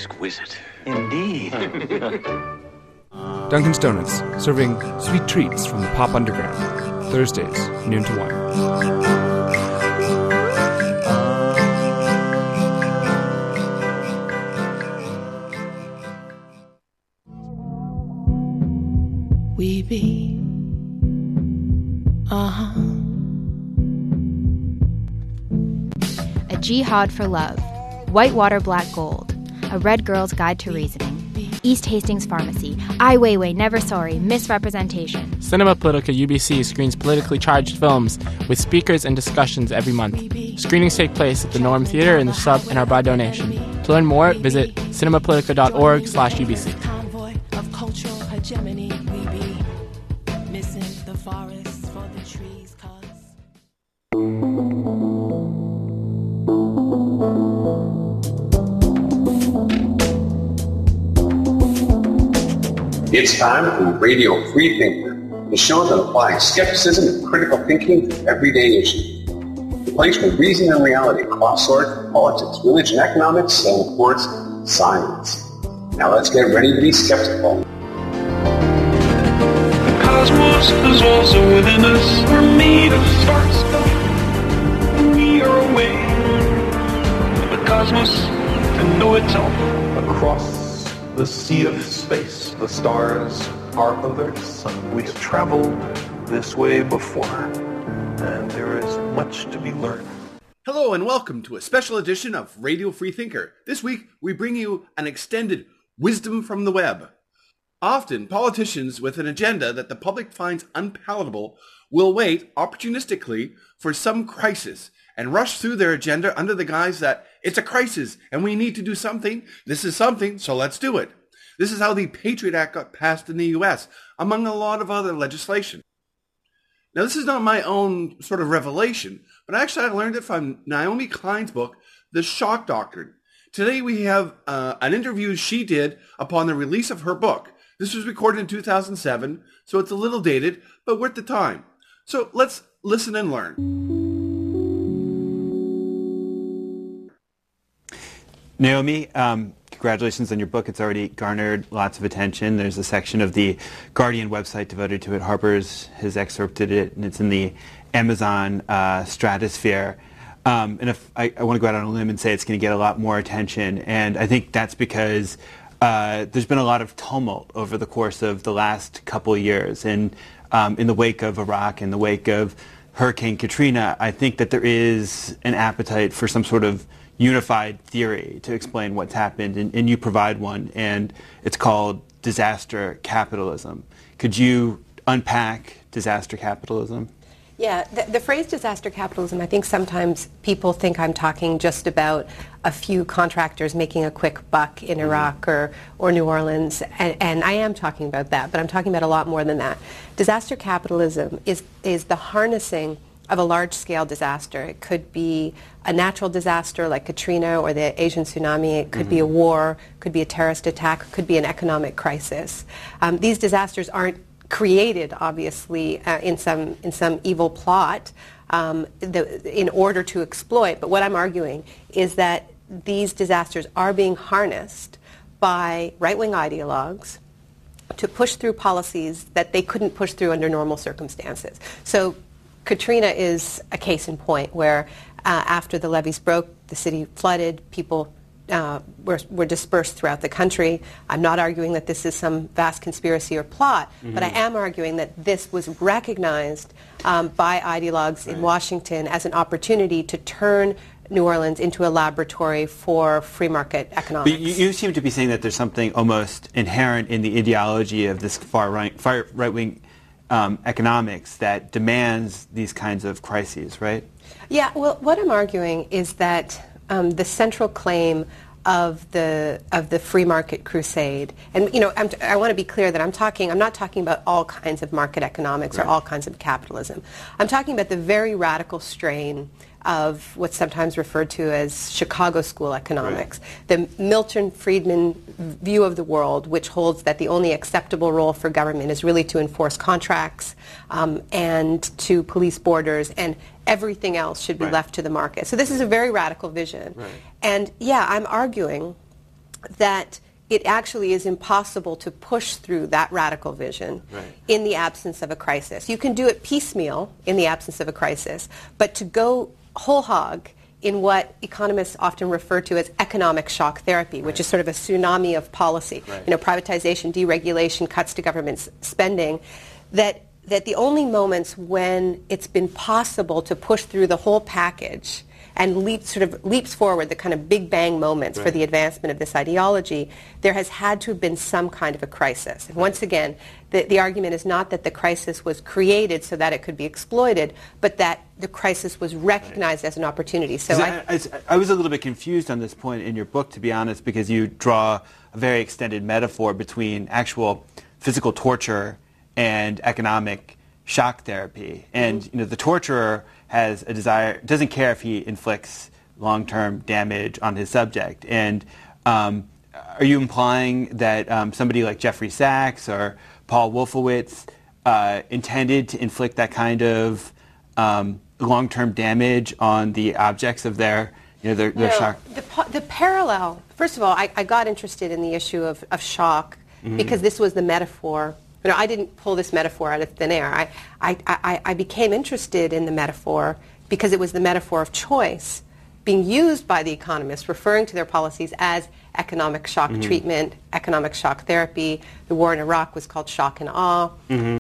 exquisite. Indeed. Dunkin's Donuts, serving sweet treats from the pop underground. Thursdays, noon to 1. We be, A Jihad for Love, Whitewater Black Gold, A Red Girl's Guide to Reasoning, East Hastings Pharmacy, Ai Weiwei, Never Sorry, Misrepresentation. Cinema Politica UBC screens politically charged films with speakers and discussions every month. Screenings take place at the Norm Theatre in the Sub and are by donation. To learn more, visit cinemapolitica.org/UBC. Convoy of cultural hegemony, we be missing the forests for the trees, It's time for Radio Freethinker, the show that applies skepticism and critical thinking to everyday issues. The place where reason and reality cross swords politics, religion, economics, and of course, science. Now let's get ready to be skeptical. The cosmos is also within us. We're made of sparks. We are away of the cosmos to know it all. Across the sea of space, the stars are others. We've traveled this way before, and there is much to be learned. Hello and welcome to a special edition of Radio Freethinker. This week we bring you an extended Wisdom from the Web. Often politicians with an agenda that the public finds unpalatable will wait opportunistically for some crisis and rush through their agenda under the guise that it's a crisis and we need to do something. This is something, so let's do it. This is how the Patriot Act got passed in the U.S., among a lot of other legislation. Now, this is not my own sort of revelation, but actually I learned it from Naomi Klein's book, The Shock Doctrine. Today we have an interview she did upon the release of her book. This was recorded in 2007, so it's a little dated, but worth the time. So let's listen and learn. Naomi, congratulations on your book. It's already garnered lots of attention. There's a section of the Guardian website devoted to it. Harper's has excerpted it, and it's in the Amazon stratosphere. And if I want to go out on a limb and say it's going to get a lot more attention, and I think that's because there's been a lot of tumult over the course of the last couple of years. And in the wake of Iraq, in the wake of Hurricane Katrina, I think that there is an appetite for some sort of unified theory to explain what's happened, and you provide one, and it's called disaster capitalism. Could you unpack disaster capitalism? Yeah, the phrase disaster capitalism, I think sometimes people think I'm talking just about a few contractors making a quick buck in Iraq or New Orleans, and I am talking about that, but I'm talking about a lot more than that. Disaster capitalism is the harnessing of a large-scale disaster. It could be a natural disaster like Katrina or the Asian tsunami. It could be a war, could be a terrorist attack, could be an economic crisis. These disasters aren't created, obviously, in some evil plot in order to exploit. But what I'm arguing is that these disasters are being harnessed by right-wing ideologues to push through policies that they couldn't push through under normal circumstances. So Katrina is a case in point where after the levees broke, the city flooded, people were dispersed throughout the country. I'm not arguing that this is some vast conspiracy or plot, but I am arguing that this was recognized by ideologues in Washington as an opportunity to turn New Orleans into a laboratory for free market economics. But you seem to be saying that there's something almost inherent in the ideology of this far right-wing economics that demands these kinds of crises, right? Yeah, well, what I'm arguing is that the central claim of the free market crusade, and I want to be clear that I'm not talking about all kinds of market economics or all kinds of capitalism. I'm talking about the very radical strain of what's sometimes referred to as Chicago School economics, the Milton Friedman view of the world, which holds that the only acceptable role for government is really to enforce contracts and to police borders, and everything else should be left to the market. So this is a very radical vision. And yeah, I'm arguing that it actually is impossible to push through that radical vision in the absence of a crisis. You can do it piecemeal in the absence of a crisis, but to go whole hog in what economists often refer to as economic shock therapy, which is sort of a tsunami of policy, privatization, deregulation, cuts to government spending, that the only moments when it's been possible to push through the whole package and leaps forward, the kind of big bang moments for the advancement of this ideology, there has had to have been some kind of a crisis. And once again, the argument is not that the crisis was created so that it could be exploited, but that the crisis was recognized as an opportunity. So I was a little bit confused on this point in your book, to be honest, because you draw a very extended metaphor between actual physical torture and economic shock therapy. And the torturer has a desire, doesn't care if he inflicts long-term damage on his subject. And are you implying that somebody like Jeffrey Sachs or Paul Wolfowitz intended to inflict that kind of long-term damage on the objects of their shock? The parallel, first of all, I got interested in the issue of shock because this was the metaphor. I didn't pull this metaphor out of thin air. I became interested in the metaphor because it was the metaphor of choice being used by the economists, referring to their policies as economic shock treatment, economic shock therapy. The war in Iraq was called shock and awe.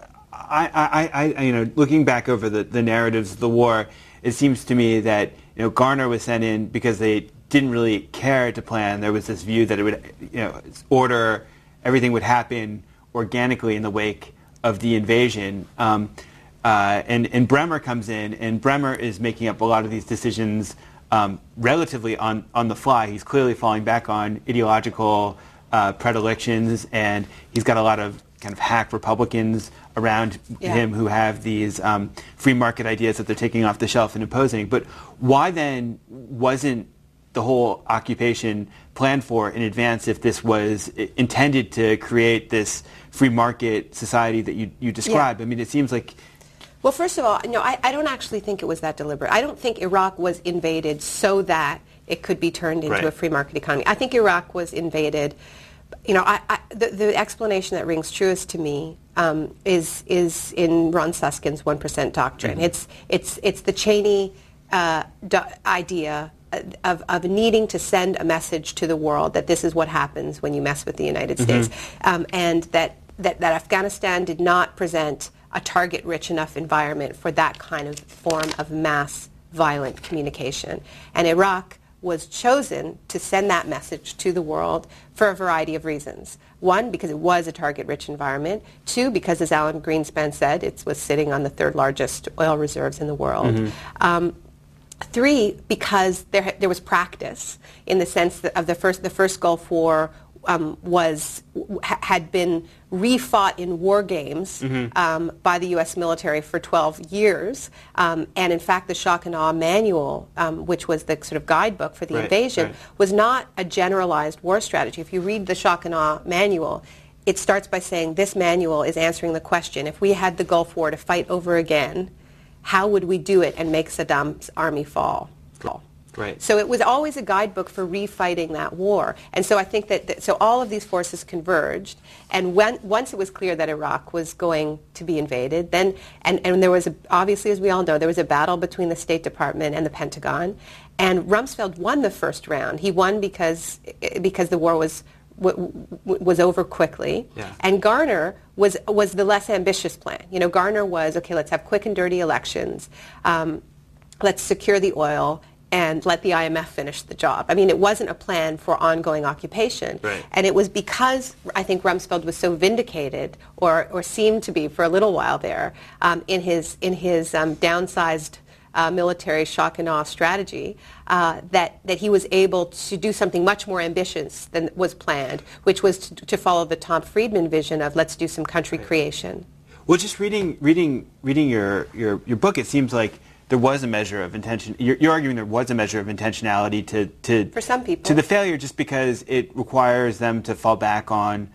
looking back over the narratives of the war, it seems to me that Garner was sent in because they didn't really care to plan. There was this view that it would, everything would happen organically in the wake of the invasion. And Bremer comes in, and Bremer is making up a lot of these decisions relatively on the fly. He's clearly falling back on ideological predilections, and he's got a lot of kind of hack Republicans around him who have these free market ideas that they're taking off the shelf and imposing. But why then wasn't the whole occupation planned for in advance if this was intended to create this free market society that you described? I mean, it seems like... Well, first of all, no, I don't actually think it was that deliberate. I don't think Iraq was invaded so that it could be turned into a free market economy. I think Iraq was invaded... the explanation that rings truest to me is in Ron Susskind's 1% doctrine. Mm-hmm. It's the Cheney idea of needing to send a message to the world that this is what happens when you mess with the United States, and that Afghanistan did not present a target-rich enough environment for that kind of form of mass violent communication. And Iraq was chosen to send that message to the world for a variety of reasons. One, because it was a target-rich environment. Two, because, as Alan Greenspan said, it was sitting on the third largest oil reserves in the world. Mm-hmm. Three, because there was practice in the sense that of the first Gulf War had been refought in war games by the U.S. military for 12 years. And in fact, the Shock and Awe manual, which was the sort of guidebook for the invasion, was not a generalized war strategy. If you read the Shock and Awe manual, it starts by saying this manual is answering the question, if we had the Gulf War to fight over again, how would we do it and make Saddam's army fall? Right. So it was always a guidebook for refighting that war. And so I think so all of these forces converged. And once it was clear that Iraq was going to be invaded, then, and there was, obviously, as we all know, there was a battle between the State Department and the Pentagon. And Rumsfeld won the first round. He won because the war was over quickly. Yeah. And Garner was the less ambitious plan. Garner was, okay, let's have quick and dirty elections. Let's secure the oil and let the IMF finish the job. I mean, it wasn't a plan for ongoing occupation. Right. And it was because I think Rumsfeld was so vindicated, or seemed to be for a little while there, in his downsized military shock and awe strategy, that he was able to do something much more ambitious than was planned, which was to follow the Tom Friedman vision of let's do some country creation. Well, just reading your book, it seems like there was a measure of intention. You're arguing there was a measure of intentionality to for some people to the failure, just because it requires them to fall back on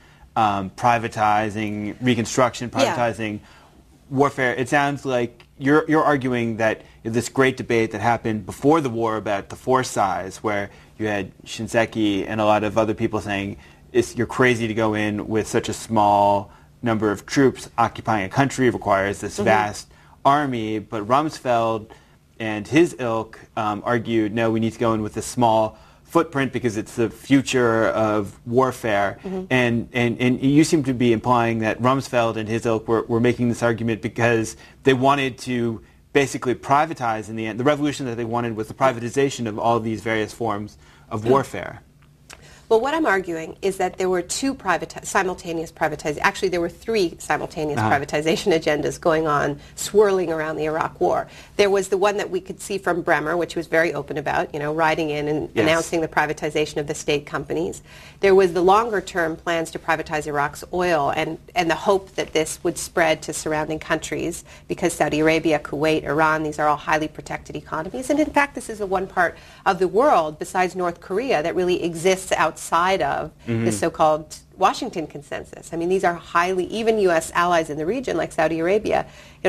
privatizing Reconstruction, privatizing warfare. It sounds like you're arguing that this great debate that happened before the war about the force size, where you had Shinseki and a lot of other people saying you're crazy to go in with such a small number of troops occupying a country, requires this vast army, but Rumsfeld and his ilk argued, no, we need to go in with a small footprint because it's the future of warfare. And you seem to be implying that Rumsfeld and his ilk were making this argument because they wanted to basically privatize in the end. The revolution that they wanted was the privatization of all of these various forms of warfare. Well, what I'm arguing is that there were two simultaneous privatization. Actually, there were three simultaneous privatization agendas going on, swirling around the Iraq War. There was the one that we could see from Bremer, which he was very open about, riding in and announcing the privatization of the state companies. There was the longer-term plans to privatize Iraq's oil and the hope that this would spread to surrounding countries because Saudi Arabia, Kuwait, Iran, these are all highly protected economies. And in fact, this is the one part of the world besides North Korea that really exists outside of the so-called Washington consensus. I mean, these are highly, even U.S. allies in the region like Saudi Arabia,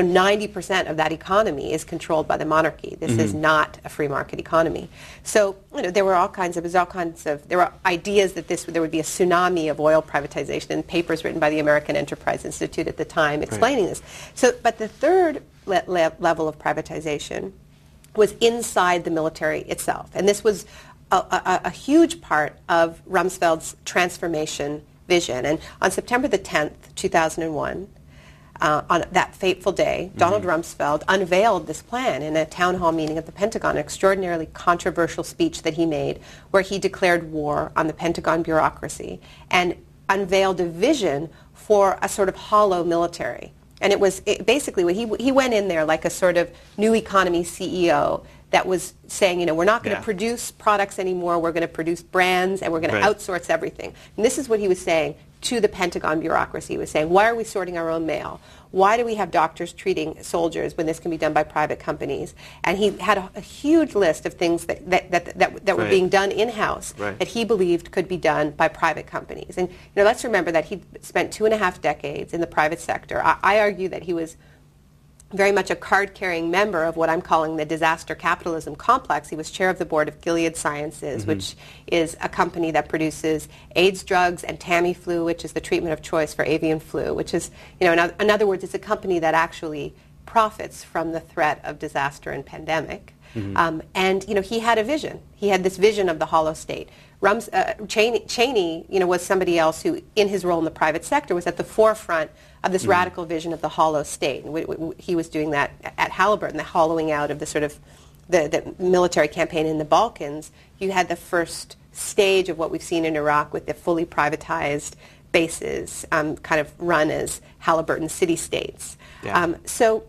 90% of that economy is controlled by the monarchy. This is not a free market economy. So, there were there were ideas that there would be a tsunami of oil privatization, and papers written by the American Enterprise Institute at the time explaining this. So, but the third level of privatization was inside the military itself. And this was a huge part of Rumsfeld's transformation vision. And on September the 10th, 2001, on that fateful day, Donald Rumsfeld unveiled this plan in a town hall meeting at the Pentagon, an extraordinarily controversial speech that he made where he declared war on the Pentagon bureaucracy and unveiled a vision for a sort of hollow military. And basically, he went in there like a sort of new economy CEO that was saying, we're not going to produce products anymore, we're going to produce brands, and we're going to outsource everything. And this is what he was saying to the Pentagon bureaucracy. He was saying, why are we sorting our own mail? Why do we have doctors treating soldiers when this can be done by private companies? And he had a huge list of things that were being done in-house that he believed could be done by private companies. And let's remember that he spent 2.5 decades in the private sector. I argue that he was very much a card-carrying member of what I'm calling the disaster capitalism complex. He was chair of the board of Gilead Sciences, which is a company that produces AIDS drugs and Tamiflu, which is the treatment of choice for avian flu, which is, in other words, it's a company that actually profits from the threat of disaster and pandemic. And he had a vision. He had this vision of the hollow state. Cheney, was somebody else who, in his role in the private sector, was at the forefront of this radical vision of the hollow state. And he was doing that at Halliburton, the hollowing out of the sort of the military campaign in the Balkans. You had the first stage of what we've seen in Iraq with the fully privatized bases, kind of run as Halliburton city-states. So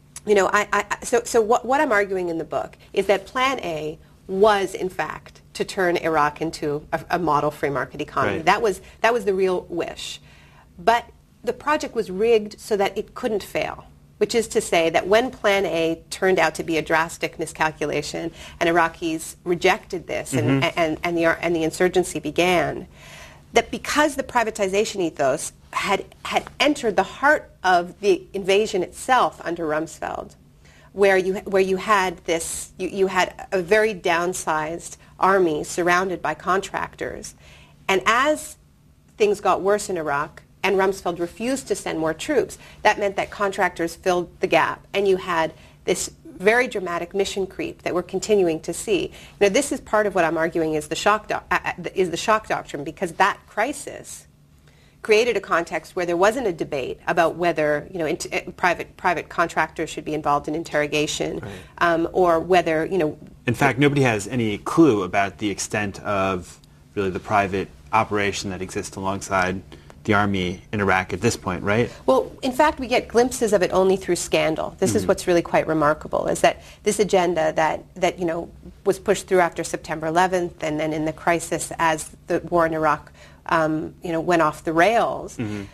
what I'm arguing in the book is that Plan A was, in fact, to turn Iraq into a model free market economy. That was the real wish. But the project was rigged so that it couldn't fail, which is to say that when Plan A turned out to be a drastic miscalculation and Iraqis rejected this and the insurgency began, that because the privatization ethos had entered the heart of the invasion itself under Rumsfeld, where you had a very downsized army surrounded by contractors, and as things got worse in Iraq and Rumsfeld refused to send more troops, that meant that contractors filled the gap, and you had this very dramatic mission creep that we're continuing to see. This is part of what I'm arguing is the shock doctrine, because that crisis created a context where there wasn't a debate about whether private contractors should be involved in interrogation, or whether In fact, nobody has any clue about the extent of really the private operation that exists alongside the army in Iraq at this point, right? Well, in fact, we get glimpses of it only through scandal. This is what's really quite remarkable, is that this agenda that was pushed through after September 11th, and then in the crisis as the war in Iraq went off the rails.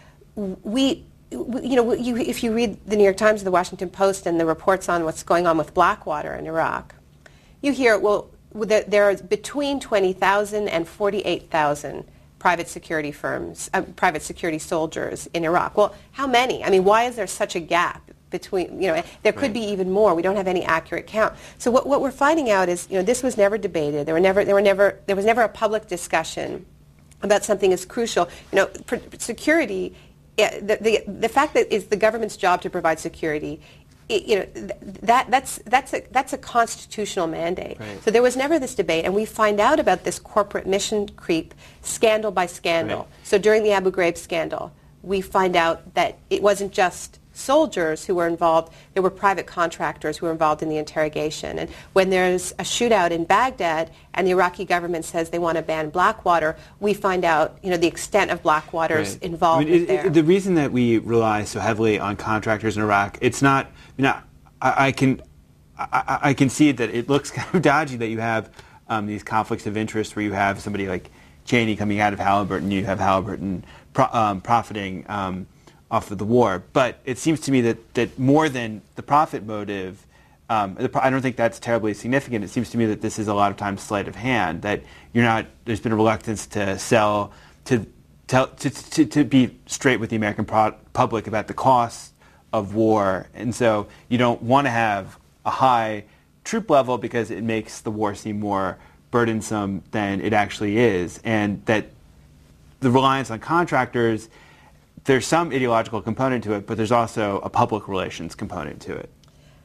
If you read the New York Times or the Washington Post and the reports on what's going on with Blackwater in Iraq, you hear, there are between 20,000 and 48,000 private security firms, private security soldiers in Iraq. Well, how many? I mean, why is there such a gap between, there could be even more. We don't have any accurate count. So what we're finding out is, this was never debated. There was never a public discussion about something as crucial. Security, the fact that it's the government's job to provide security, that's a constitutional mandate. So there was never this debate, and we find out about this corporate mission creep scandal by scandal. So during the Abu Ghraib scandal, we find out that it wasn't just soldiers who were involved, there were private contractors who were involved in the interrogation. And when there's a shootout in Baghdad and the Iraqi government says they want to ban Blackwater, we find out the extent of Blackwater's involvement there. The reason that we rely so heavily on contractors in Iraq, it's not, I can see that it looks kind of dodgy that you have these conflicts of interest where you have somebody like Cheney coming out of Halliburton, you have Halliburton profiting off of the war. But it seems to me that more than the profit motive, I don't think that's terribly significant. It seems to me that this is a lot of times sleight of hand, that there's been a reluctance to sell, to be straight with the American public about the costs of war. And so you don't want to have a high troop level because it makes the war seem more burdensome than it actually is. And that the reliance on contractors, there's some ideological component to it, but there's also a public relations component to it.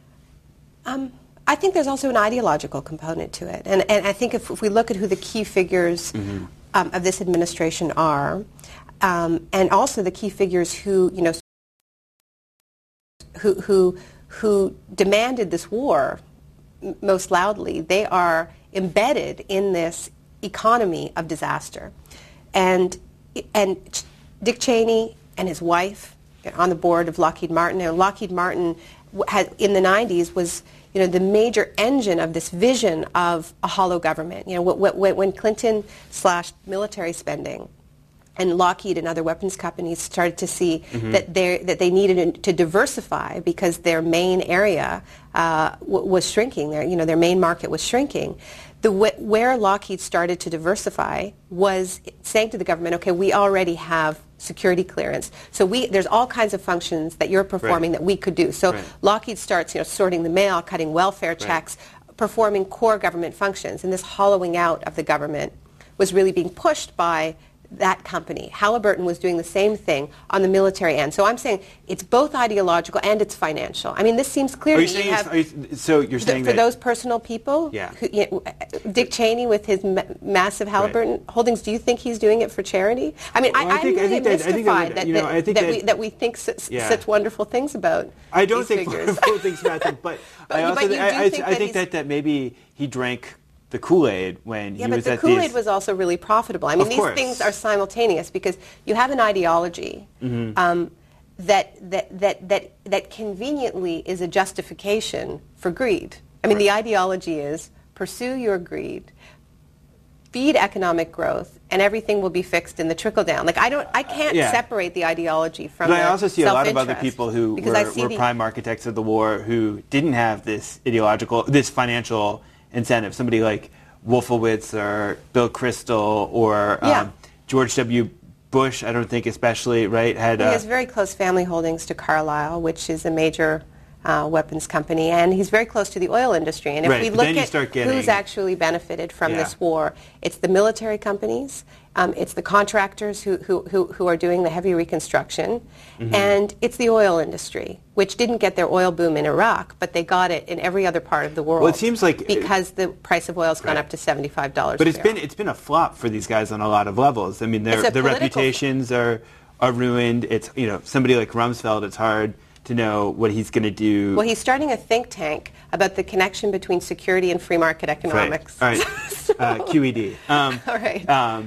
I think there's also an ideological component to it. And I think if we look at who the key figures of this administration are, and also the key figures who, who demanded this war most loudly, they are embedded in this economy of disaster. And Dick Cheney and his wife on the board of Lockheed Martin. And Lockheed Martin had, in the 90s, was the major engine of this vision of a hollow government. When Clinton slashed military spending, and Lockheed and other weapons companies started to see that they needed to diversify because their main area was shrinking. Their main market was shrinking. Where Lockheed started to diversify was saying to the government, okay, we already have security clearance. So there's all kinds of functions that you're performing that we could do. So Lockheed starts sorting the mail, cutting welfare checks, performing core government functions. And this hollowing out of the government was really being pushed by that company. Halliburton was doing the same thing on the military end. So I'm saying it's both ideological and it's financial. I mean, this seems clear to me. So you're saying for those personal people, Dick Cheney with his massive Halliburton holdings, do you think he's doing it for charity? I mean, I'm really mystified that we think such wonderful things about I don't these think figures. wonderful things about them, but I think that maybe he drank the Kool-Aid when he was at these... Yeah, but the Kool-Aid was also really profitable. I mean, these things are simultaneous because you have an ideology that conveniently is a justification for greed. I mean, the ideology is pursue your greed, feed economic growth, and everything will be fixed in the trickle down. Like I can't separate the ideology from the But I also see a lot of other self-interest, people who were prime architects of the war who didn't have this financial incentive. Somebody like Wolfowitz or Bill Kristol or George W. Bush, I don't think especially, right? He has very close family holdings to Carlyle, which is a major weapons company, and he's very close to the oil industry. And if we look at who's actually benefited from this war, it's the military companies, it's the contractors who are doing the heavy reconstruction, and it's the oil industry, which didn't get their oil boom in Iraq, but they got it in every other part of the world. Well, it seems like because the price of oil's gone up to $75. But it's been a flop for these guys on a lot of levels. I mean, their reputations are ruined. It's somebody like Rumsfeld. It's hard to know what he's going to do. Well, he's starting a think tank about the connection between security and free market economics. Right. All right. QED. All right.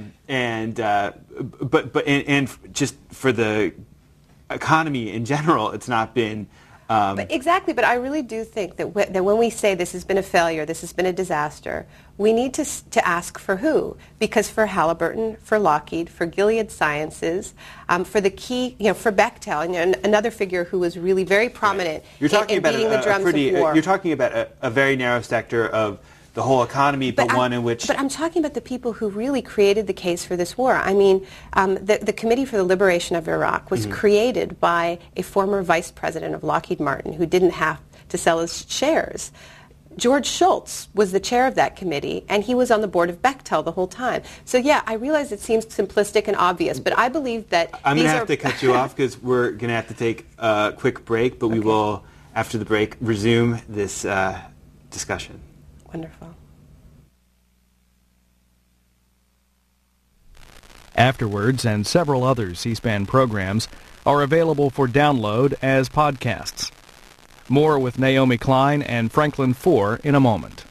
But just for the economy in general, it's not been. But I really do think that when we say this has been a failure, this has been a disaster, we need to ask for who? Because for Halliburton, for Lockheed, for Gilead Sciences, for the key, for Bechtel, and another figure who was really very prominent in beating the drums of war. You're talking about a very narrow sector of the whole economy, but one in which... But I'm talking about the people who really created the case for this war. I mean, the Committee for the Liberation of Iraq was created by a former vice president of Lockheed Martin who didn't have to sell his shares. George Shultz was the chair of that committee, and he was on the board of Bechtel the whole time. So, I realize it seems simplistic and obvious, but I believe that I'm going to have to cut you off because we're going to have to take a quick break, but we will, after the break, resume this discussion. Wonderful. Afterwards, and several other C-SPAN programs are available for download as podcasts. More with Naomi Klein and Franklin Foer in a moment.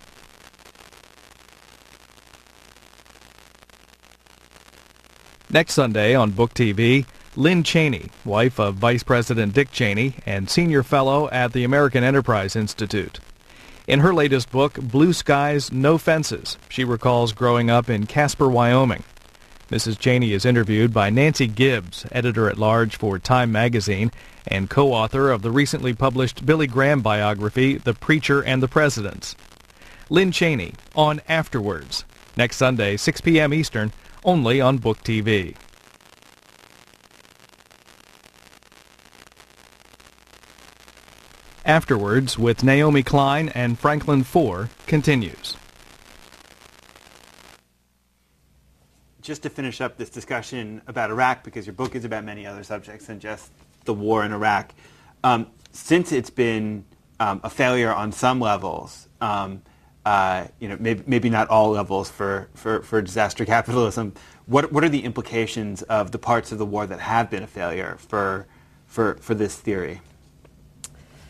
Next Sunday on Book TV, Lynn Cheney, wife of Vice President Dick Cheney and senior fellow at the American Enterprise Institute. In her latest book, Blue Skies, No Fences, she recalls growing up in Casper, Wyoming. Mrs. Cheney is interviewed by Nancy Gibbs, editor-at-large for Time magazine and co-author of the recently published Billy Graham biography, The Preacher and the Presidents. Lynn Cheney on Afterwards, next Sunday, 6 p.m. Eastern, only on Book TV. Afterwards, with Naomi Klein and Franklin Foer, continues. Just to finish up this discussion about Iraq, because your book is about many other subjects than just the war in Iraq, since it's been a failure on some levels, maybe not all levels for disaster capitalism, what are the implications of the parts of the war that have been a failure for this theory?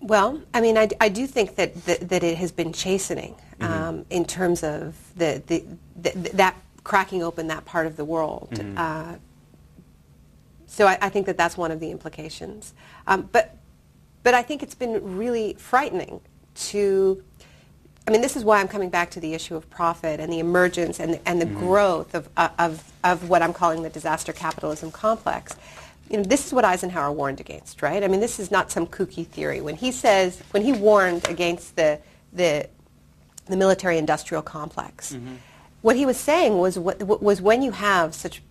Well, I mean, I do think that it has been chastening in terms of that cracking open that part of the world. So I think that that's one of the implications. But I think it's been really frightening to. I mean, this is why I'm coming back to the issue of profit and the emergence and the growth of what I'm calling the disaster capitalism complex. You know, this is what Eisenhower warned against, right? I mean, this is not some kooky theory. When he warned against the military-industrial complex, what he was saying was when you have such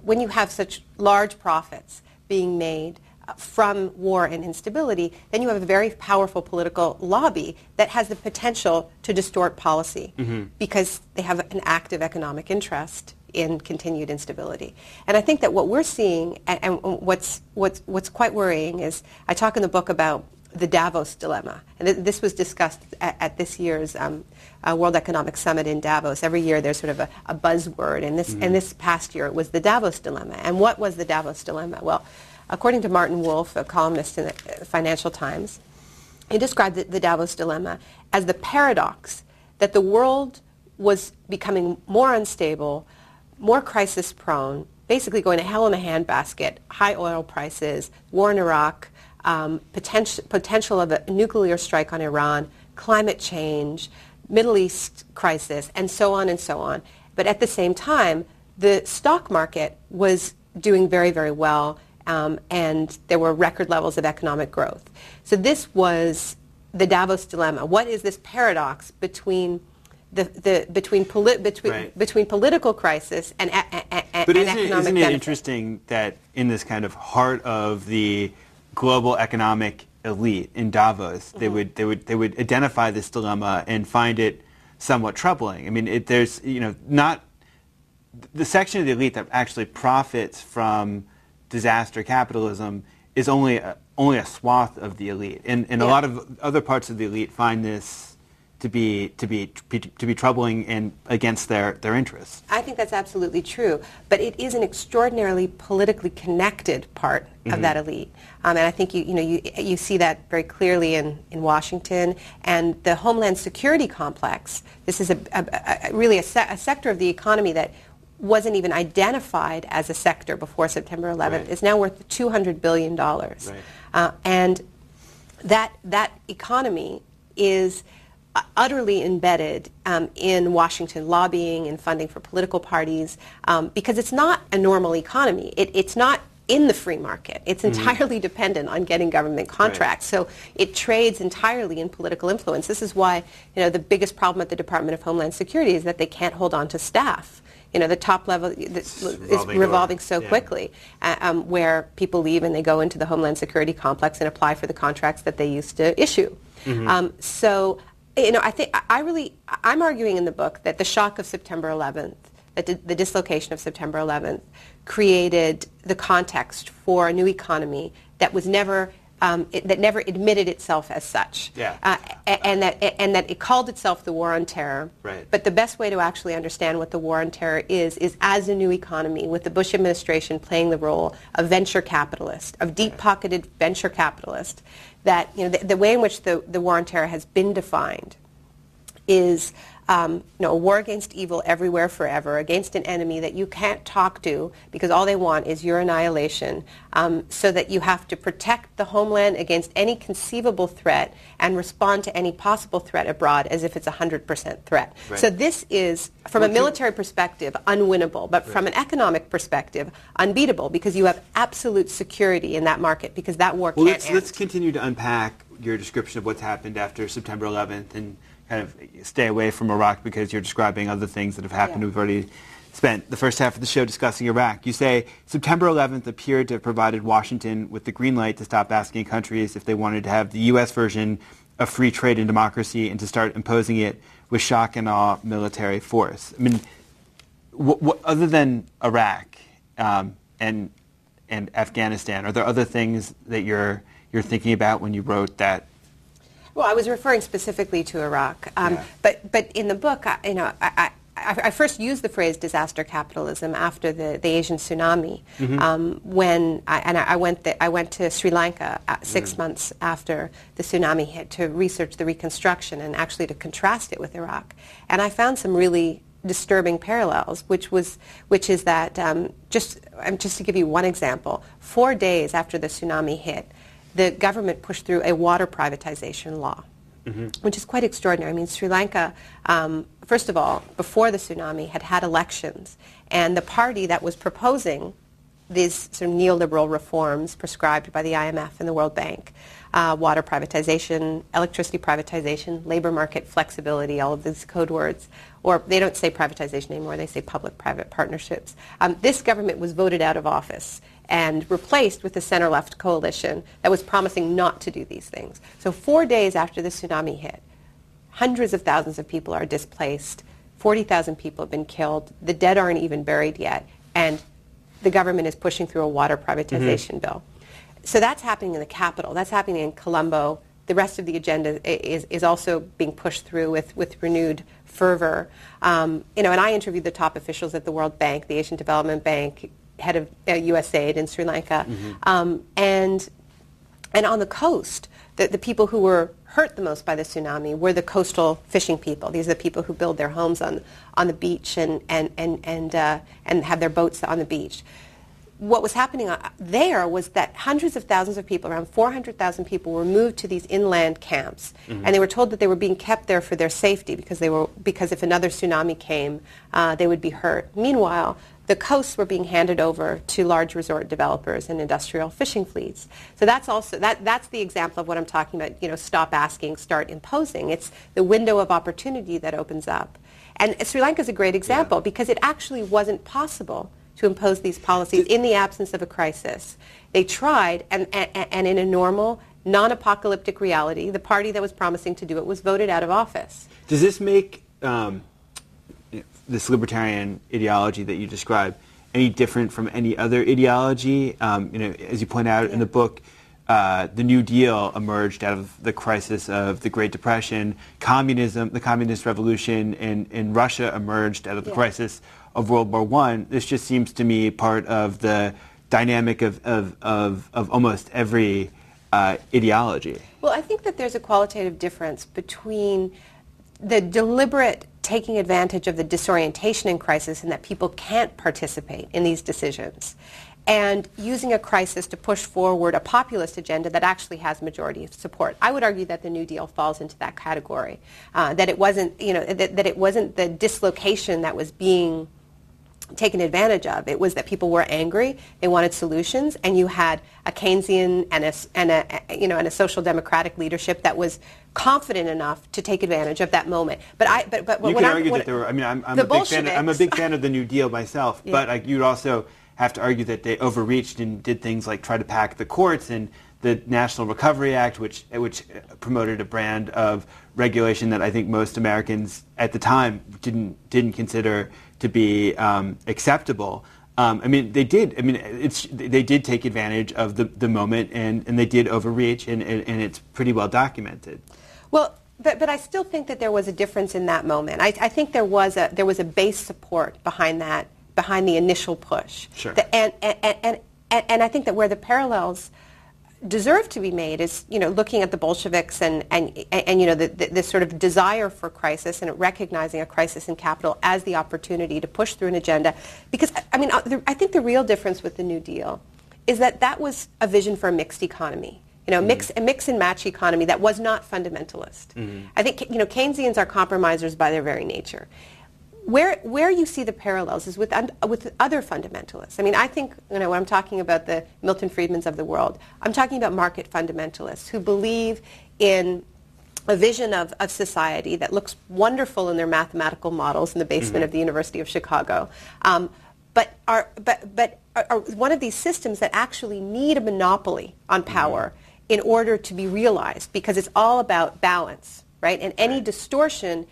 large profits being made from war and instability, then you have a very powerful political lobby that has the potential to distort policy because they have an active economic interest in continued instability. And I think that what we're seeing, and what's quite worrying, is I talk in the book about the Davos dilemma. And this was discussed at this year's World Economic Summit in Davos. Every year there's sort of a buzzword, and this past year it was the Davos dilemma. And what was the Davos dilemma? Well, according to Martin Wolf, a columnist in the Financial Times, he described the Davos dilemma as the paradox that the world was becoming more unstable, more crisis-prone, basically going to hell in a handbasket, high oil prices, war in Iraq, potential of a nuclear strike on Iran, climate change, Middle East crisis, and so on and so on. But at the same time, the stock market was doing very, very well, and there were record levels of economic growth. So this was the Davos dilemma. What is this paradox between between political crisis and economic isn't it benefit? Interesting that in this kind of heart of the global economic elite in Davos, they would identify this dilemma and find it somewhat troubling. I mean, there's not the section of the elite that actually profits from disaster capitalism is only a swath of the elite, and a lot of other parts of the elite find this to be troubling and against their interests. I think that's absolutely true, but it is an extraordinarily politically connected part of that elite, and I think you see that very clearly in Washington and the Homeland Security complex. This is really a sector of the economy that wasn't even identified as a sector before September 11th. Is now worth $200 billion, and that economy is utterly embedded in Washington lobbying and funding for political parties because it's not a normal economy. It's not in the free market. It's entirely dependent on getting government contracts. So it trades entirely in political influence. This is why the biggest problem at the Department of Homeland Security is that they can't hold on to staff. The top level is revolving so quickly, where people leave and they go into the Homeland Security complex and apply for the contracts that they used to issue. So I think I'm arguing in the book that the shock of September 11th, that the dislocation of September 11th, created the context for a new economy that was never that never admitted itself as such, and that it called itself the War on Terror. But the best way to actually understand what the War on Terror is as a new economy, with the Bush administration playing the role of venture capitalist, of deep-pocketed venture capitalist. That the way in which the War on Terror has been defined is a war against evil everywhere forever, against an enemy that you can't talk to because all they want is your annihilation, so that you have to protect the homeland against any conceivable threat and respond to any possible threat abroad as if it's a 100% threat. So this is, from a military perspective, unwinnable, but from an economic perspective, unbeatable, because you have absolute security in that market because that war can't end. Let's continue to unpack your description of what's happened after September 11th and kind of stay away from Iraq because you're describing other things that have happened. We've already spent the first half of the show discussing Iraq. You say September 11th appeared to have provided Washington with the green light to stop asking countries if they wanted to have the U.S. version of free trade and democracy and to start imposing it with shock and awe military force. I mean, what other than Iraq and Afghanistan, are there other things that you're thinking about when you wrote that? Well, I was referring specifically to Iraq, but in the book, I first used the phrase disaster capitalism after the Asian tsunami, when I went to Sri Lanka 6 months after the tsunami hit to research the reconstruction and actually to contrast it with Iraq. And I found some really disturbing parallels, which is that just to give you one example, 4 days after the tsunami hit, the government pushed through a water privatization law, which is quite extraordinary. I mean, Sri Lanka, first of all, before the tsunami, had elections, and the party that was proposing these sort of neoliberal reforms prescribed by the IMF and the World Bank, water privatization, electricity privatization, labor market flexibility, all of these code words, or they don't say privatization anymore, they say public-private partnerships. This government was voted out of office and replaced with the center-left coalition that was promising not to do these things. So 4 days after the tsunami hit, hundreds of thousands of people are displaced, 40,000 people have been killed, the dead aren't even buried yet, and the government is pushing through a water privatization bill. So that's happening in the capital. That's happening in Colombo. The rest of the agenda is also being pushed through with renewed fervor. And I interviewed the top officials at the World Bank, the Asian Development Bank, head of USAID in Sri Lanka, and on the coast, the people who were hurt the most by the tsunami were the coastal fishing people. These are the people who build their homes on the beach and have their boats on the beach. What was happening there was that hundreds of thousands of people, around 400,000 people, were moved to these inland camps, and they were told that they were being kept there for their safety because if another tsunami came, they would be hurt. Meanwhile, the coasts were being handed over to large resort developers and industrial fishing fleets. So that's also that's the example of what I'm talking about. Stop asking, start imposing. It's the window of opportunity that opens up, and Sri Lanka is a great example because it actually wasn't possible to impose these policies in the absence of a crisis. They tried, and in a normal, non-apocalyptic reality, the party that was promising to do it was voted out of office. Does this make this libertarian ideology that you describe any different from any other ideology? As you point out in the book, the New Deal emerged out of the crisis of the Great Depression. Communism, the communist revolution in Russia emerged out of the crisis of World War I. This just seems to me part of the dynamic of almost every ideology. Well, I think that there's a qualitative difference between the deliberate taking advantage of the disorientation in crisis and that people can't participate in these decisions, and using a crisis to push forward a populist agenda that actually has majority support. I would argue that the New Deal falls into that category. That it wasn't, that it wasn't the dislocation that was being taken advantage of. It was that people were angry, they wanted solutions, and you had a Keynesian and a social democratic leadership that was confident enough to take advantage of that moment. But you can argue that there were. I mean, I'm a big fan of the New Deal myself, but you'd also have to argue that they overreached and did things like try to pack the courts, and the National Recovery Act, which promoted a brand of regulation that I think most Americans at the time didn't consider to be acceptable. They did. They did take advantage of the moment, and they did overreach, and it's pretty well documented. Well, but I still think that there was a difference in that moment. I think there was a base support behind that, behind the initial push. Sure. And I think that where the parallels deserve to be made is, looking at the Bolsheviks and this sort of desire for crisis and recognizing a crisis in capital as the opportunity to push through an agenda. Because, I think the real difference with the New Deal is that was a vision for a mixed economy. A mix and match economy that was not fundamentalist. I think, Keynesians are compromisers by their very nature. Where you see the parallels is with other fundamentalists. I think, when I'm talking about the Milton Friedmans of the world, I'm talking about market fundamentalists who believe in a vision of society that looks wonderful in their mathematical models in the basement of the University of Chicago, but are one of these systems that actually need a monopoly on power in order to be realized, because it's all about balance, right? And any distortion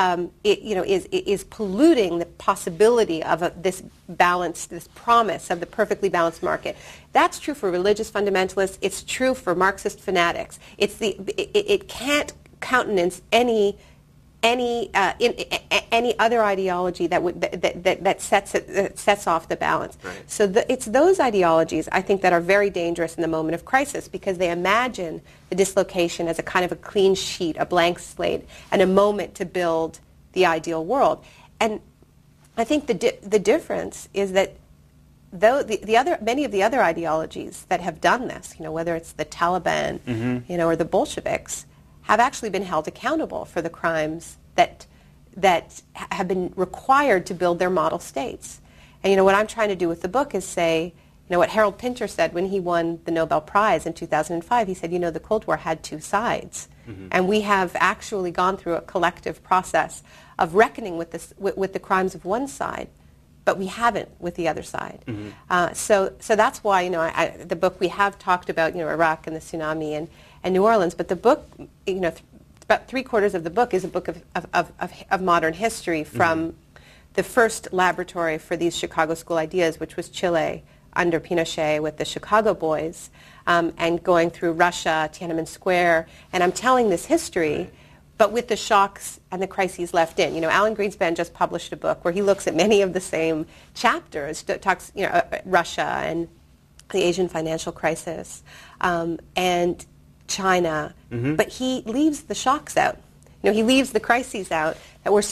is polluting the possibility of this balance, this promise of the perfectly balanced market. That's true for religious fundamentalists. It's true for Marxist fanatics. It can't countenance any any other ideology that sets off the balance. Right. So it's those ideologies, I think, that are very dangerous in the moment of crisis, because they imagine the dislocation as a kind of a clean sheet, a blank slate, and a moment to build the ideal world. And I think the difference is that though many of the other ideologies that have done this, whether it's the Taliban, or the Bolsheviks, have actually been held accountable for the crimes that have been required to build their model states. And what I'm trying to do with the book is say, what Harold Pinter said when he won the Nobel Prize in 2005. He said, the Cold War had two sides, and we have actually gone through a collective process of reckoning with the crimes of one side, but we haven't with the other side. So that's why the book, we have talked about Iraq and the tsunami and New Orleans, but the book, about 3/4 of the book is a book of modern history, from the first laboratory for these Chicago School ideas, which was Chile under Pinochet with the Chicago Boys, and going through Russia, Tiananmen Square, and I'm telling this history, but with the shocks and the crises left in. Alan Greenspan just published a book where he looks at many of the same chapters, talks, Russia and the Asian financial crisis, and China, but he leaves the shocks out. He leaves the crises out that were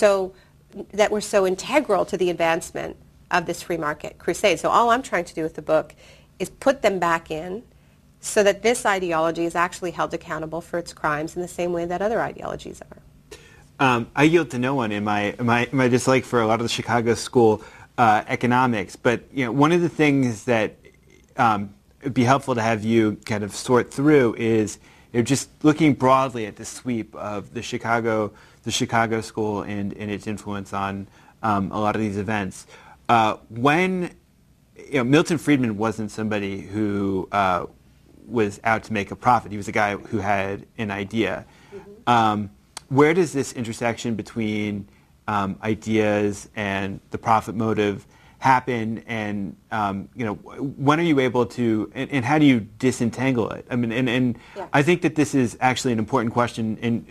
so integral to the advancement of this free market crusade. So all I'm trying to do with the book is put them back in, so that this ideology is actually held accountable for its crimes in the same way that other ideologies are. I yield to no one in my dislike for a lot of the Chicago School economics, but one of the things that it'd be helpful to have you kind of sort through is just looking broadly at the sweep of the Chicago School and its influence on a lot of these events. When Milton Friedman wasn't somebody who was out to make a profit. He was a guy who had an idea. Where does this intersection between ideas and the profit motive happen, and when are you able to, and how do you disentangle it? I mean, and yeah. I think that this is actually an important question, and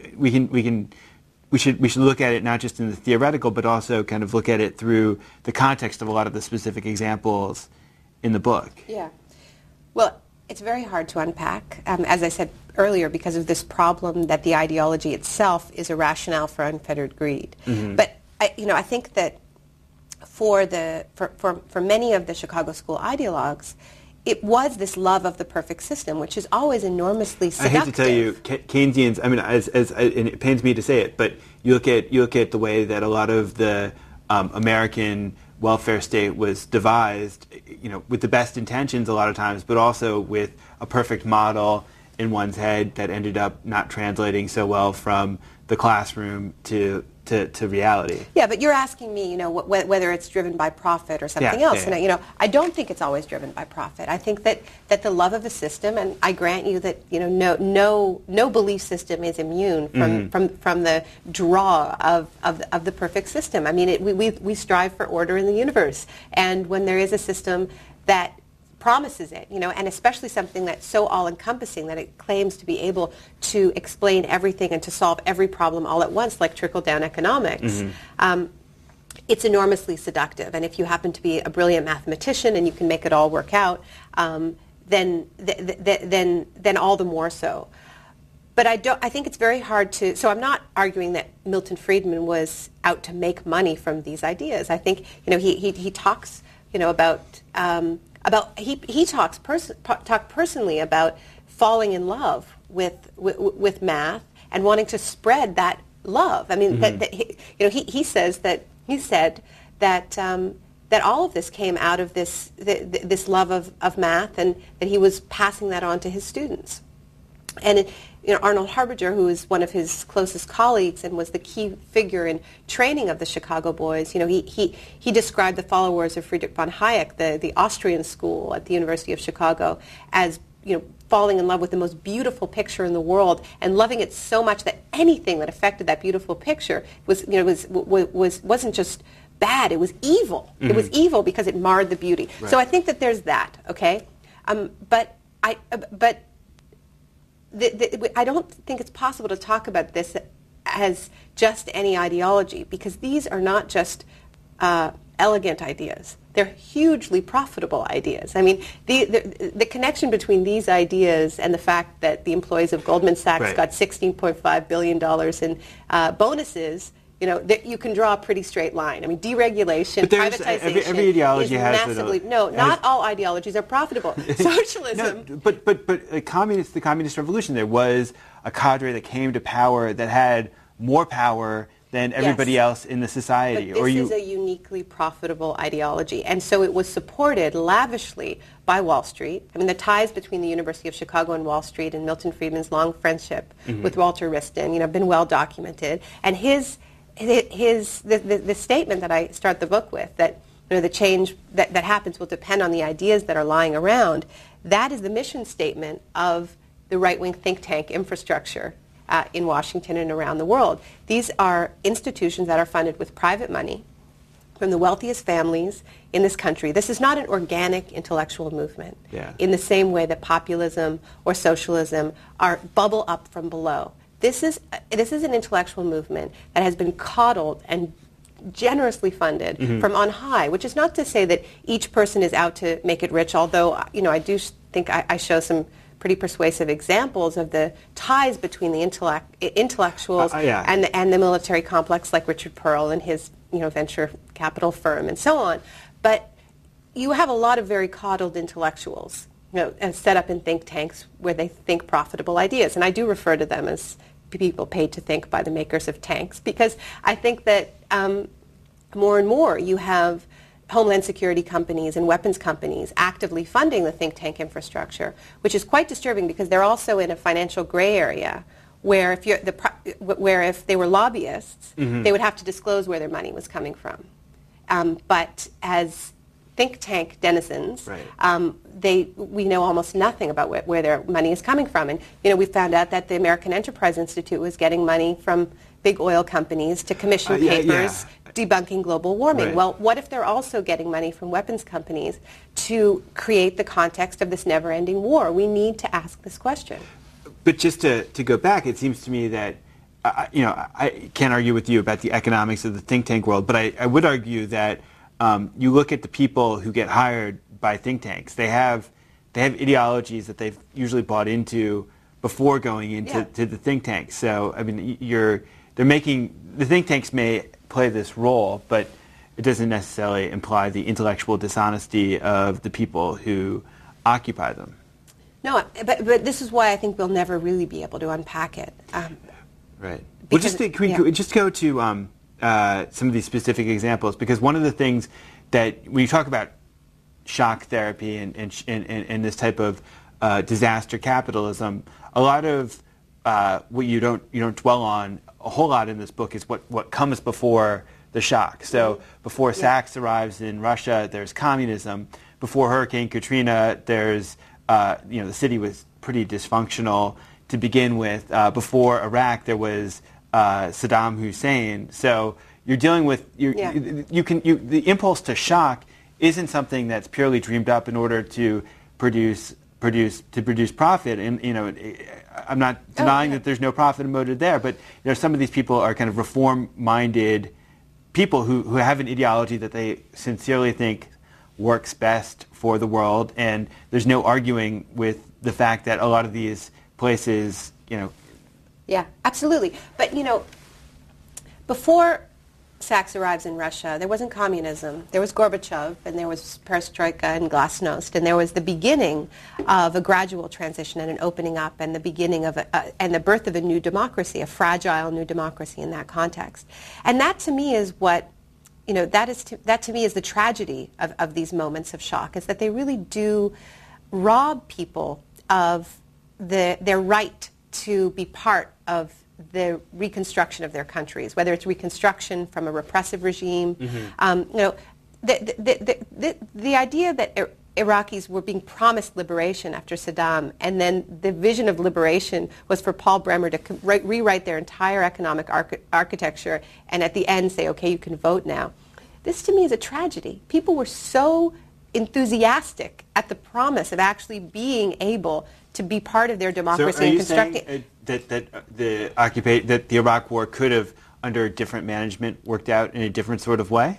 we should look at it not just in the theoretical, but also kind of look at it through the context of a lot of the specific examples in the book. Yeah. Well, it's very hard to unpack, as I said earlier, because of this problem that the ideology itself is a rationale for unfettered greed. But I think that for many of the Chicago School ideologues, it was this love of the perfect system, which is always enormously seductive. I hate to tell you, Keynesians. I mean, and it pains me to say it, but you look at the way that a lot of the American welfare state was devised, with the best intentions a lot of times, but also with a perfect model in one's head that ended up not translating so well from the classroom to reality. Yeah, but you're asking me, whether it's driven by profit or something else. Yeah. And I don't think it's always driven by profit. I think that the love of a system, and I grant you that no belief system is immune from the draw of the perfect system. I mean, we strive for order in the universe, and when there is a system that promises it, and especially something that's so all-encompassing that it claims to be able to explain everything and to solve every problem all at once, like trickle-down economics, it's enormously seductive. And if you happen to be a brilliant mathematician and you can make it all work out, then all the more so. But I think it's very hard to. So I'm not arguing that Milton Friedman was out to make money from these ideas. I think he talks about he talks personally about falling in love with math and wanting to spread that love. I mean, he said that all of this came out of this love of math, and that he was passing that on to his students. And Arnold Harbinger, who is one of his closest colleagues and was the key figure in training of the Chicago Boys, he described the followers of Friedrich von Hayek, the Austrian school at the University of Chicago, as falling in love with the most beautiful picture in the world and loving it so much that anything that affected that beautiful picture wasn't just bad; it was evil. It was evil because it marred the beauty. Right. So I think that there's that. Okay, but I don't think it's possible to talk about this as just any ideology, because these are not just elegant ideas. They're hugely profitable ideas. I mean, the connection between these ideas and the fact that the employees of Goldman Sachs got $16.5 billion in bonuses, that you can draw a pretty straight line. I mean, deregulation, privatization every ideology is has massively... not all ideologies are profitable. Socialism... No, but the communist revolution, there was a cadre that came to power that had more power than everybody else in the society. But this is a uniquely profitable ideology, and so it was supported lavishly by Wall Street. I mean, the ties between the University of Chicago and Wall Street and Milton Friedman's long friendship with Walter Wriston, have been well documented. And the statement that I start the book with, that the change that happens will depend on the ideas that are lying around, that is the mission statement of the right-wing think tank infrastructure in Washington and around the world. These are institutions that are funded with private money from the wealthiest families in this country. This is not an organic intellectual movement in the same way that populism or socialism are bubble up from below. This is an intellectual movement that has been coddled and generously funded from on high, which is not to say that each person is out to make it rich, although I do think I show some pretty persuasive examples of the ties between the intellectuals and the military complex, like Richard Pearl and his venture capital firm and so on. But you have a lot of very coddled intellectuals set up in think tanks where they think profitable ideas, and I do refer to them as people paid to think by the makers of tanks, because I think that more and more you have Homeland Security companies and weapons companies actively funding the think tank infrastructure, which is quite disturbing because they're also in a financial gray area where if they were lobbyists, they would have to disclose where their money was coming from. But as think tank denizens, we know almost nothing about where their money is coming from. And we found out that the American Enterprise Institute was getting money from big oil companies to commission papers debunking global warming. Well, what if they're also getting money from weapons companies to create the context of this never-ending war? We need to ask this question. But just to go back, it seems to me that I can't argue with you about the economics of the think tank world, but I would argue that you look at the people who get hired by think tanks. They have ideologies that they've usually bought into before going into the think tank. So I mean, the think tanks may play this role, but it doesn't necessarily imply the intellectual dishonesty of the people who occupy them. No, but this is why I think we'll never really be able to unpack it. Right. Well, can we just go to some of these specific examples, because one of the things that when you talk about shock therapy and this type of disaster capitalism, a lot of what you don't dwell on a whole lot in this book is what comes before the shock. So before Sachs arrives in Russia, there's communism. Before Hurricane Katrina, there's the city was pretty dysfunctional to begin with. Before Iraq, there was Saddam Hussein. So you're dealing with the impulse to shock isn't something that's purely dreamed up in order to produce profit. And I'm not denying that there's no profit motive there, but some of these people are kind of reform-minded people who have an ideology that they sincerely think works best for the world, and there's no arguing with the fact that a lot of these places, Yeah, absolutely. But, before Sachs arrives in Russia, there wasn't communism. There was Gorbachev, and there was perestroika and glasnost, and there was the beginning of a gradual transition and an opening up, and the beginning of and the birth of a new democracy, a fragile new democracy in that context. And that to me is what, that to me is the tragedy of these moments of shock, is that they really do rob people of their right to be part of the reconstruction of their countries, whether it's reconstruction from a repressive regime. The idea that Iraqis were being promised liberation after Saddam, and then the vision of liberation was for Paul Bremer to rewrite their entire economic architecture and at the end say, okay, you can vote now. This to me is a tragedy. People were so enthusiastic at the promise of actually being able to be part of their democracy and constructing. that the Iraq War could have, under different management, worked out in a different sort of way?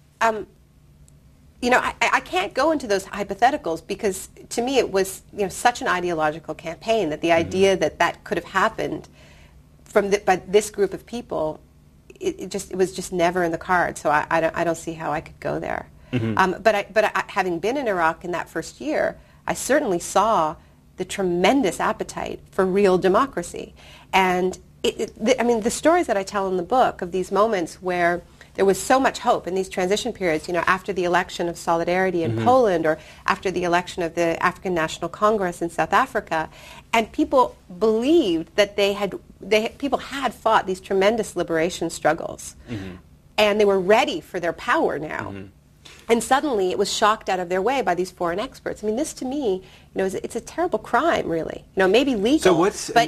I can't go into those hypotheticals because to me it was such an ideological campaign that the idea that could have happened by this group of people, it was just never in the cards. So I don't see how I could go there. But having been in Iraq in that first year, I certainly saw the tremendous appetite for real democracy. And the stories that I tell in the book of these moments where there was so much hope in these transition periods, after the election of Solidarity in Poland or after the election of the African National Congress in South Africa, and people believed that people had fought these tremendous liberation struggles, and they were ready for their power now. And suddenly it was shocked out of their way by these foreign experts. I mean, this to me, it's a terrible crime, really. Maybe legal. So what's but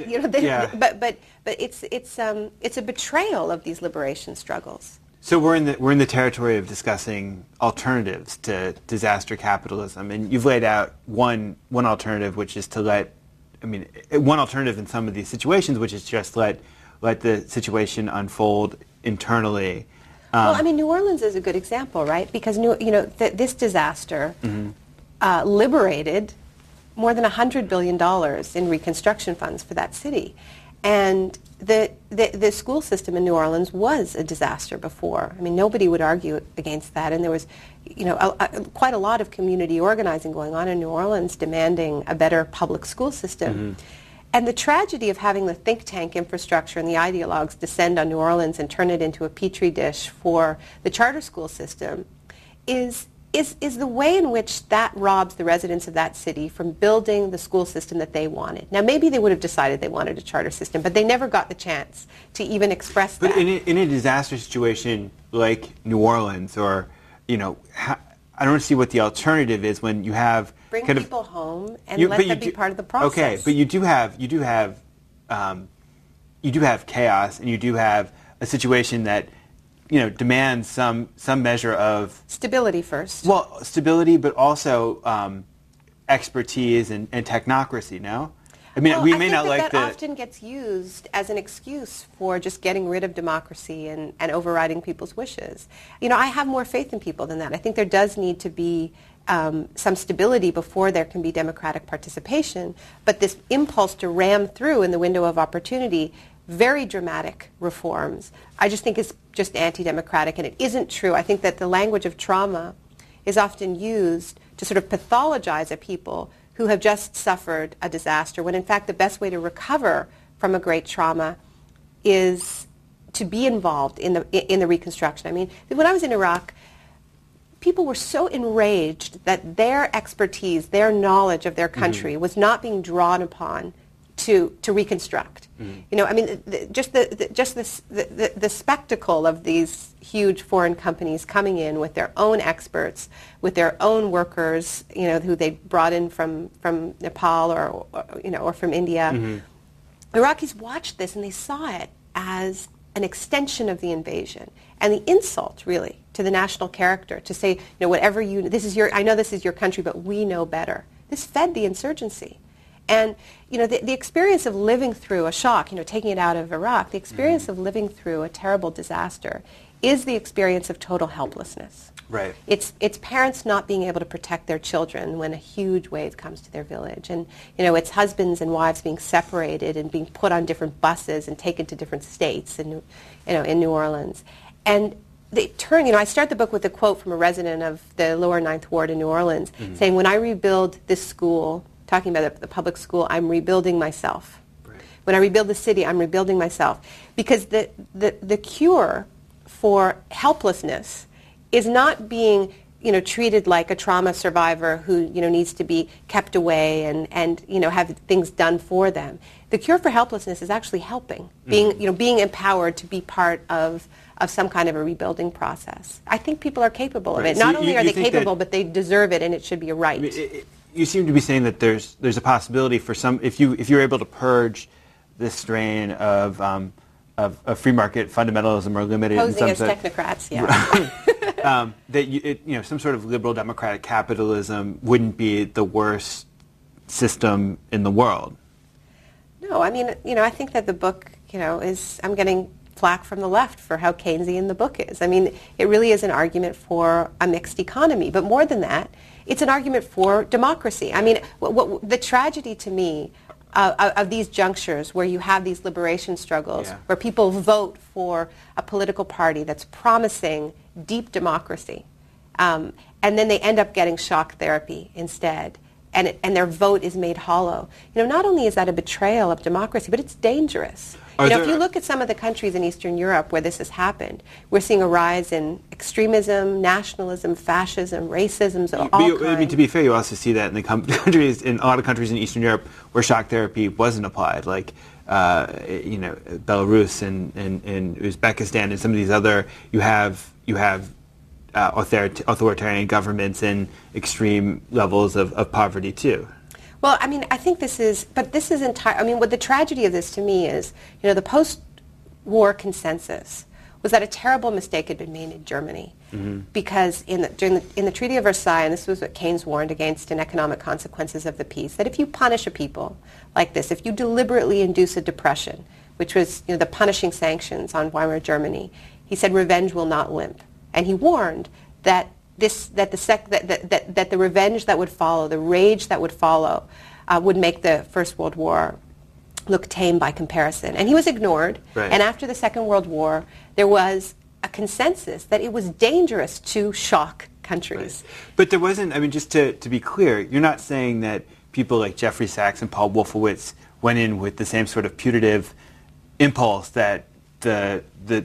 it's a betrayal of these liberation struggles. So we're in the territory of discussing alternatives to disaster capitalism, and you've laid out one alternative, which is one alternative in some of these situations, which is just let the situation unfold internally. New Orleans is a good example, right? Because this disaster liberated more than $100 billion in reconstruction funds for that city, and the school system in New Orleans was a disaster before. I mean, nobody would argue against that, and there was, quite a lot of community organizing going on in New Orleans demanding a better public school system. And the tragedy of having the think tank infrastructure and the ideologues descend on New Orleans and turn it into a petri dish for the charter school system is the way in which that robs the residents of that city from building the school system that they wanted. Now, maybe they would have decided they wanted a charter system, but they never got the chance to even express that. But in a disaster situation like New Orleans, or, I don't see what the alternative is when you have bring people home and let them be part of the process. Okay, but you do have chaos, and you do have a situation that demands some measure of stability first. Well, stability, but also expertise and technocracy. No, I mean we may not like that often gets used as an excuse for just getting rid of democracy and overriding people's wishes. I have more faith in people than that. I think there does need to be some stability before there can be democratic participation. But this impulse to ram through in the window of opportunity very dramatic reforms, I just think is just anti-democratic, and it isn't true. I think that the language of trauma is often used to sort of pathologize a people who have just suffered a disaster, when in fact the best way to recover from a great trauma is to be involved in the reconstruction. I mean, when I was in Iraq, people were so enraged that their expertise, their knowledge of their country was not being drawn upon to reconstruct. The spectacle of these huge foreign companies coming in with their own experts, with their own workers, who they brought in from Nepal or from India. Iraqis watched this and they saw it as an extension of the invasion and the insult, really, to the national character, to say, whatever I know this is your country, but we know better. This fed the insurgency. And, the experience of living through a shock, taking it out of Iraq, the experience of living through a terrible disaster is the experience of total helplessness. Right. It's parents not being able to protect their children when a huge wave comes to their village. And, it's husbands and wives being separated and being put on different buses and taken to different states in New Orleans. And they turn, I start the book with a quote from a resident of the lower Ninth Ward in New Orleans saying, when I rebuild this school, talking about the public school, I'm rebuilding myself. Right. When I rebuild the city, I'm rebuilding myself. Because the cure for helplessness is not being, treated like a trauma survivor who, needs to be kept away and have things done for them. The cure for helplessness is actually helping, being empowered to be part of some kind of a rebuilding process. I think people are capable of it. Not only are they capable, but they deserve it, and it should be a right. You seem to be saying that there's a possibility for some, if you're able to purge this strain of free market fundamentalism or limited posing as technocrats, yeah. That some sort of liberal democratic capitalism wouldn't be the worst system in the world. No, I mean, I think that the book, I'm getting flack from the left for how Keynesian the book is. I mean, it really is an argument for a mixed economy. But more than that, it's an argument for democracy. I mean, the tragedy to me of these junctures where you have these liberation struggles, where people vote for a political party that's promising deep democracy, and then they end up getting shock therapy instead, and their vote is made hollow. Not only is that a betrayal of democracy, but it's dangerous. If you look at some of the countries in Eastern Europe where this has happened, we're seeing a rise in extremism, nationalism, fascism, racism of all kinds. I mean, to be fair, you also see that in a lot of countries in Eastern Europe where shock therapy wasn't applied, like Belarus and Uzbekistan and some of these other. You have authoritarian governments and extreme levels of poverty too. Well, I mean, I think this is entire. I mean, what the tragedy of this to me is, the post-war consensus was that a terrible mistake had been made in Germany, because in the Treaty of Versailles, and this was what Keynes warned against in Economic Consequences of the Peace, that if you punish a people like this, if you deliberately induce a depression, which was the punishing sanctions on Weimar Germany, he said revenge will not limp, and he warned that the revenge that would follow, the rage that would follow, would make the First World War look tame by comparison. And he was ignored. Right. And after the Second World War, there was a consensus that it was dangerous to shock countries. Right. But there wasn't, I mean, just to be clear, you're not saying that people like Jeffrey Sachs and Paul Wolfowitz went in with the same sort of putative impulse that the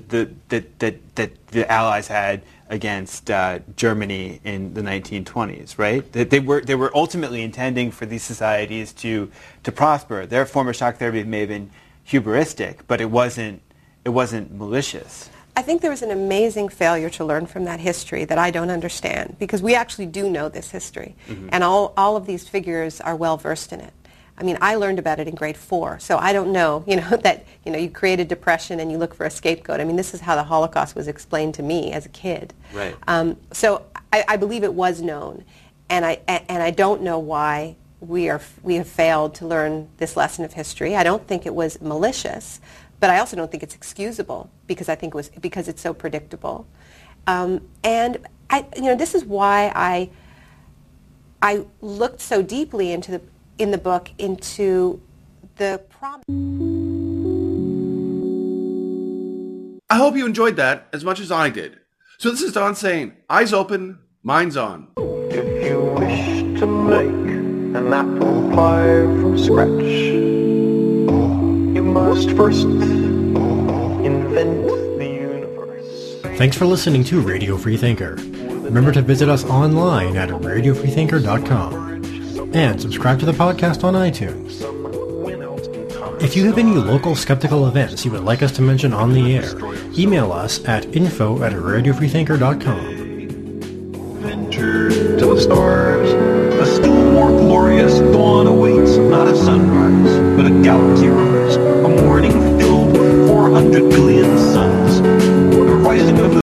Allies had against Germany in the 1920s, right? That they were ultimately intending for these societies to prosper. Their form of shock therapy may have been hubristic, but it wasn't malicious. I think there was an amazing failure to learn from that history that I don't understand, because we actually do know this history, and all of these figures are well versed in it. I mean, I learned about it in grade 4, so I don't know, that, you create a depression and you look for a scapegoat. I mean, this is how the Holocaust was explained to me as a kid. Right. So I believe it was known, and I don't know why we have failed to learn this lesson of history. I don't think it was malicious, but I also don't think it's excusable, because I think because it's so predictable. And this is why I looked so deeply in the book into the problem. I hope you enjoyed that as much as I did. So this is Don saying, eyes open, minds on. If you wish to make an apple pie from scratch, you must first invent the universe. Thanks for listening to Radio Free Thinker. Remember to visit us online at radiofreethinker.com. And subscribe to the podcast on iTunes. If you have any local skeptical events you would like us to mention on the air, email us at info@radiofreethinker.com. Venture to the stars. A still more glorious dawn awaits, not a sunrise, but a galaxy rise. A morning filled with 400 billion suns. The rising of the